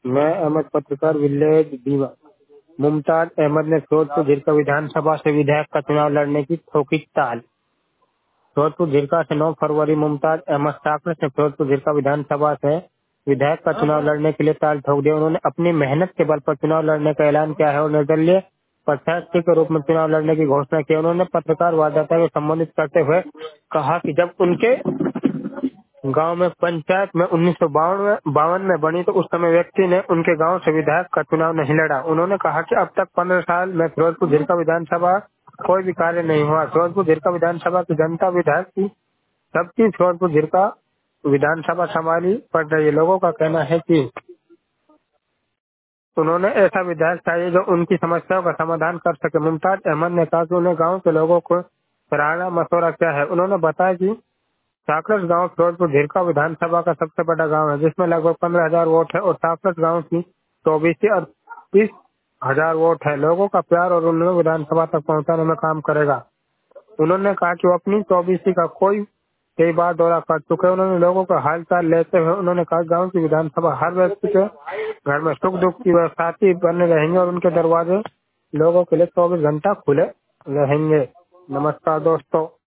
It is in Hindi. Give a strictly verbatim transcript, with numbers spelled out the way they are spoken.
मैं अहमद पत्रकार विलेज दीवा। मुमताज अहमद ने फिरोजपुर झिरका विधानसभा से विधायक का चुनाव लड़ने की ठोकी ताल। फिरोजपुर झिरका से नौ फरवरी मुमताज अहमद साकरेत ने फिरोजपुर झिरका विधानसभा से विधायक का चुनाव लड़ने के लिए ताल ठोक दिया। उन्होंने अपनी मेहनत के बल पर चुनाव लड़ने का ऐलान किया है और निर्दलीय प्रत्याशी के रूप में चुनाव लड़ने की घोषणा की। उन्होंने पत्रकार वार्ता को संबोधित करते हुए कहा कि जब उनके गांव में पंचायत में उन्नीस सौ बावन बावन में बनी तो उस समय व्यक्ति ने उनके गांव से विधायक का चुनाव नहीं लड़ा। उन्होंने कहा कि अब तक पंद्रह साल में फिरोजपुर झिरका विधानसभा कोई भी कार्य नहीं हुआ। फिरोजपुर झिरका विधानसभा की जनता विधायक की सबकी फिरोजपुर झिरका विधानसभा संभाली पड़ रही है। लोगों का कहना है कि उन्होंने ऐसा विधायक चाहिए जो उनकी समस्याओं का समाधान कर सके। मुमताज अहमद ने कहा कि उन्हें गाँव के लोगों को सराहना मशवरा क्या है। उन्होंने बताया कि साकरस गांव फिरोजपुर झिरका विधानसभा का सबसे बड़ा गांव है जिसमें लगभग पंद्रह हजार वोट है और साकरस गांव की चौबीस से अड़तीस हजार वोट है। लोगों का प्यार और उन्हें विधानसभा तक पहुंचाने में काम करेगा। उन्होंने कहा कि वो अपनी चौबीसी का कोई कई बार दौरा कर चुके हैं। उन्होंने लोगों का हालचाल लेते हुए उन्होंने कहा गांव की विधानसभा हर व्यक्ति के घर में सुख दुख की वह साथी बने रहेंगे और उनके दरवाजे लोगों के लिए चौबीस घंटा खुले रहेंगे। नमस्कार दोस्तों।